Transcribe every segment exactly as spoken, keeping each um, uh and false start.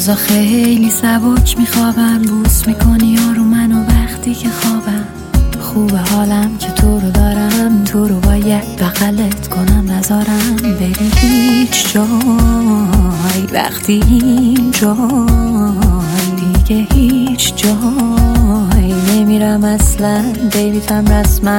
روزا خیلی سبک میخوابم، بوس میکنی یارو منو وقتی که خوابم. خوب حالم که تو رو دارم، تو رو باید بغلت کنم نذارم بری هیچ جای. وقتی این جای دیگه هیچ جای نمیرم اصلا، دیویدم رسما.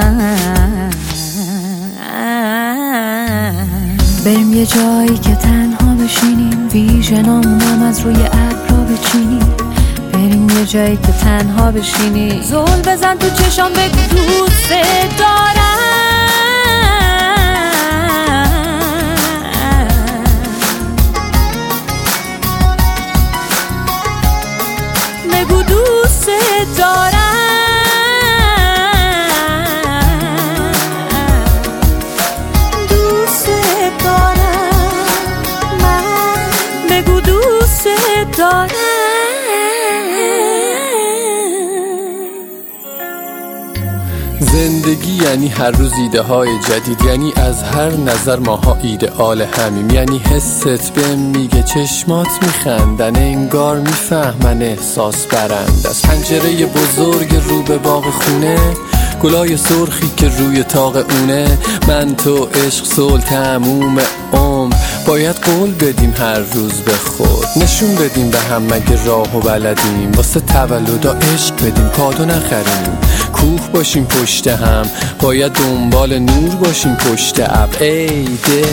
بریم یه جایی که تنها بشینیم، ویژنامونم از روی ابرا بچینیم. بریم یه جایی که تنها بشینیم، زل بزن تو چشام بگو دوست دارم. بگو دوست دارم. دوست دارم من، بگو دوست دارم. زندگی یعنی هر روز ایده های جدید، یعنی از هر نظر ماها ایدئال همیم. یعنی حست بهم میگه چشمات میخندن، انگار میفهمن احساس برند. از پنجره بزرگ رو به باغ خونه، گلای سرخی که روی طاق اونه. من تو عشق صلح تموم عمر، باید قول بدیم هر روز به خود. نشون بدیم به هم مگه راه و بلدیم، واسه تولدا عشق بدیم کادو نخریم. کوه باشیم پشت هم، باید دنبال نور باشیم پشت ابر. ای ده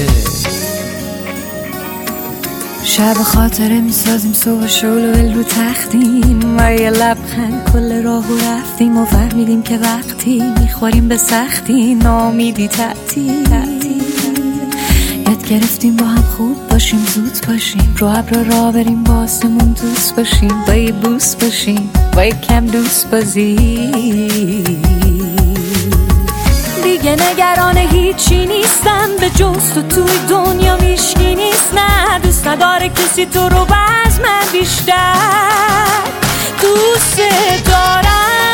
شب خاطره میسازیم، صبح شلوول رو تختیم و یه لبخند کل راهو رفتیم و فهمیدیم که وقتی میخوریم به سختی نامیدی تعطیل. یاد گرفتیم با هم خوب باشیم، زود باشیم، رو ابر را بریم، با آسمون دوست باشیم، با یه بوس باشیم، با یه کم دوست بازی. دیگه نگران هیچی نیستم، به جز تو توی دنیا میشکی نیست. نه دوست نداره کسی تو رو باز من بیشتر دوست دارم.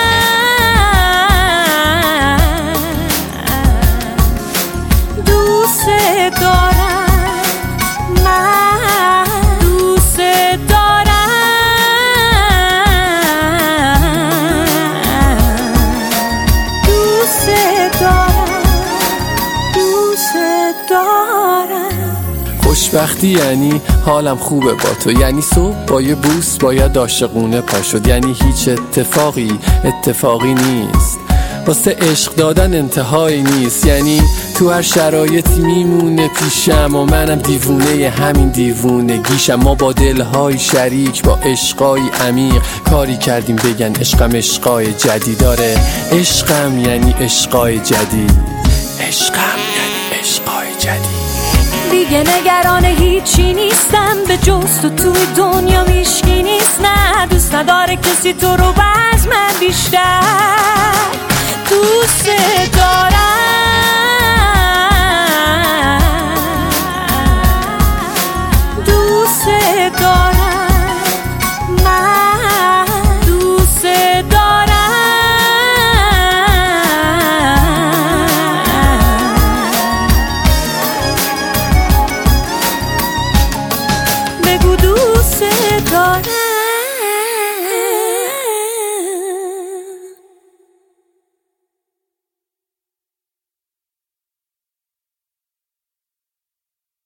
دوست دارم من، دوست دارم. دوست دارم، دوست دارم. خوشبختی یعنی حالم خوبه با تو، یعنی صبح با یه بوس باید عاشقونه پا شد. یعنی هیچ اتفاقی اتفاقی نیست، واسه عشق دادن انتهایی نیست. یعنی تو هر شرایطی میمونه پیشم و منم دیوونه همین دیوونگیشم. ما با دلهای شریک، با عشقای عمیق کاری کردیم بگن عشقم عشقای جدید. داره عشقم یعنی عشقای جدید، عشقم یعنی عشقای جدید. دیگه نگران هیچی نیستم، به جز تو توی دنیا میشکی نیست. نه دوست نداره کسی تو رو باز من بیشتر دوست دارم.